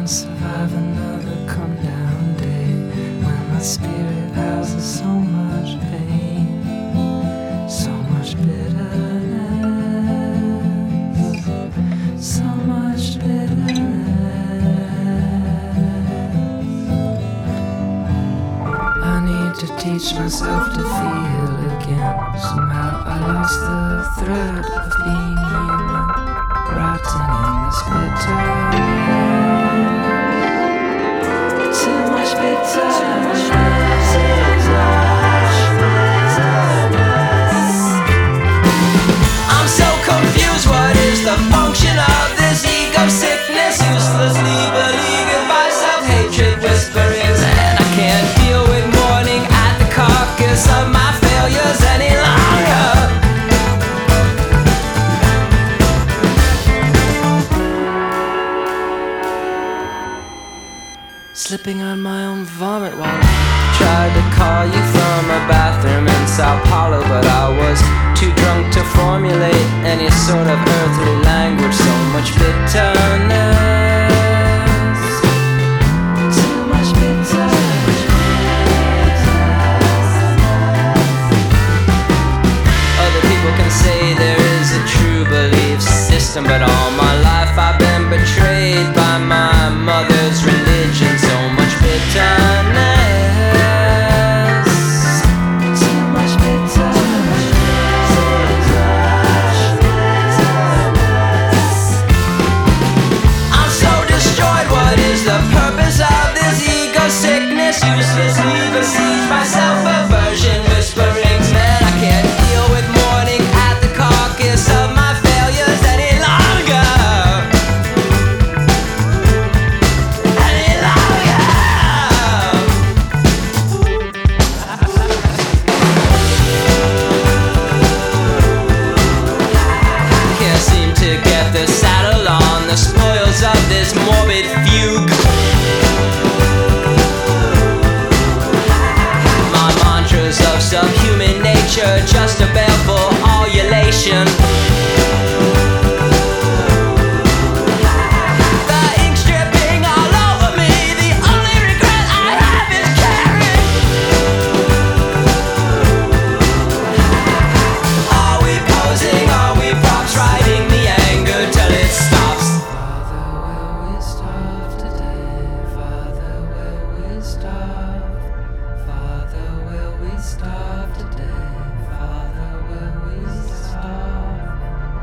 can't survive another come down day when my spirit houses so much pain, so much bitterness, so much bitterness. I need to teach myself to feel again. Somehow I lost the thread of being human, rotting in this bitterness. Too much bitterness. I'm so confused. What is the function of this ego sickness? Uselessly beleaguered by self-hatred whisperings, and I can't deal with mourning at the carcass of my failures any longer. Slipping on my own vomit while I tried to call you from a bathroom in Sao Paulo, but I was too drunk to formulate any sort of earthly language. So much bitterness, too much bitterness. Other people can say there is a true belief system, but all my life I've been betrayed by my mother's religion. So much bitterness, too much bitterness. I'm so destroyed. What is the purpose of this ego sickness? Uselessly besieged by self-aversion whisperings. Man, I can't deal with mourning at the carcass of my failures any longer. Any longer. Can't seem to get the saddle on the spoils of this morbid fugue. My mantras of subhuman nature, just a baleful ululation. The ink's dripping all over me. The only regret I have is caring. Are we posing? Are we props riding the anger till it stops? Father, will we starve today? Father, will we starve? Father, will we starve today? Father, will we starve?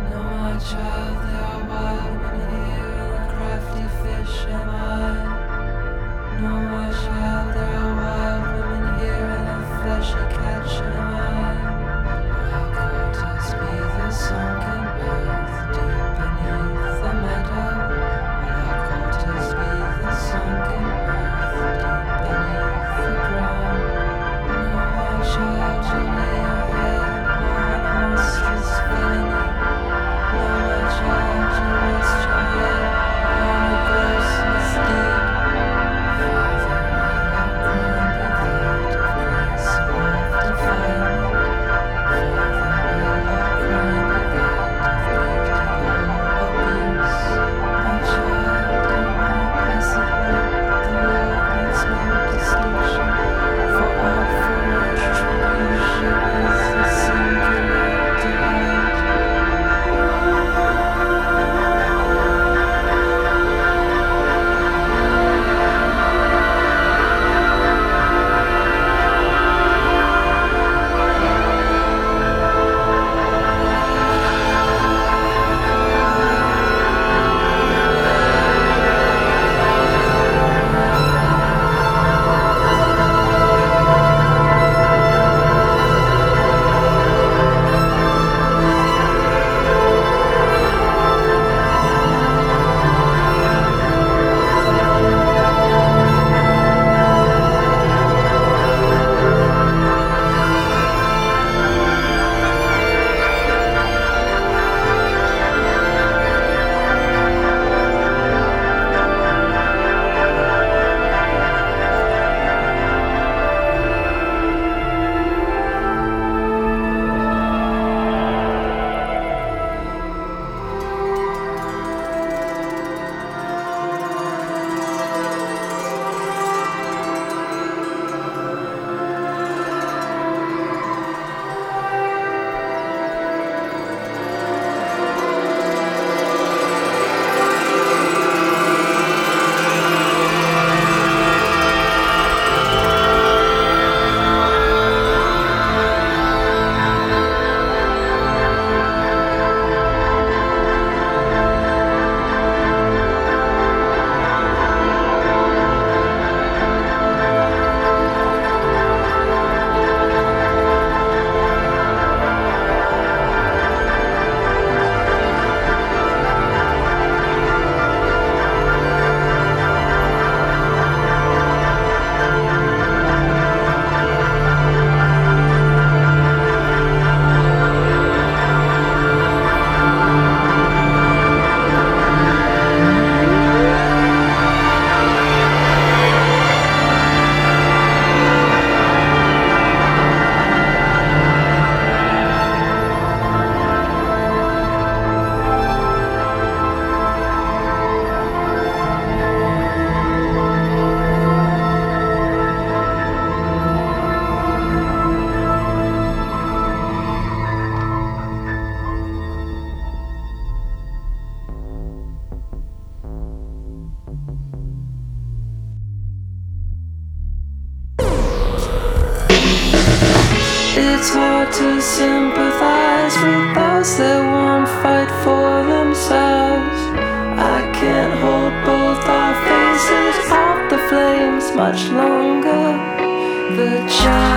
it's hard to sympathize with those that won't fight for themselves. I can't hold both our faces off the flames much longer. The child